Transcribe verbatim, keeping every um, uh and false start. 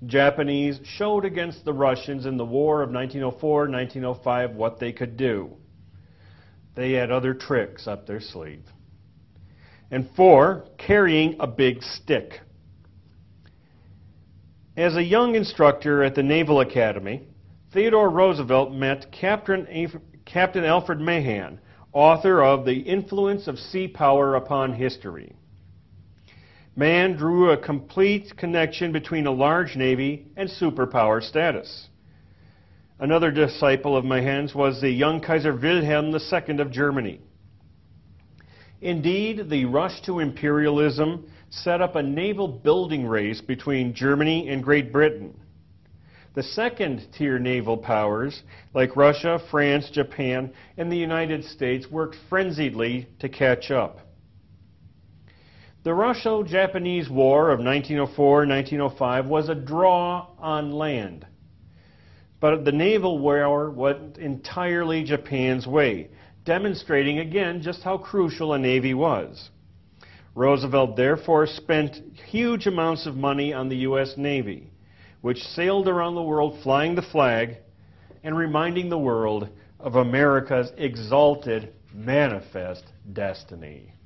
Japanese showed against the Russians in the war of nineteen oh four nineteen oh five what they could do. They had other tricks up their sleeve. And four, carrying a big stick. As a young instructor at the Naval Academy, Theodore Roosevelt met Captain, Af- Captain Alfred Mahan, author of The Influence of Sea Power Upon History. Mahan drew a complete connection between a large navy and superpower status. Another disciple of Mahan's was the young Kaiser Wilhelm the Second of Germany. Indeed, the rush to imperialism set up a naval building race between Germany and Great Britain. The second-tier naval powers, like Russia, France, Japan, and the United States, worked frenziedly to catch up. The Russo-Japanese War of nineteen oh four nineteen oh five was a draw on land. But the naval war went entirely Japan's way, demonstrating again just how crucial a navy was. Roosevelt therefore spent huge amounts of money on the U S Navy, which sailed around the world flying the flag and reminding the world of America's exalted manifest destiny.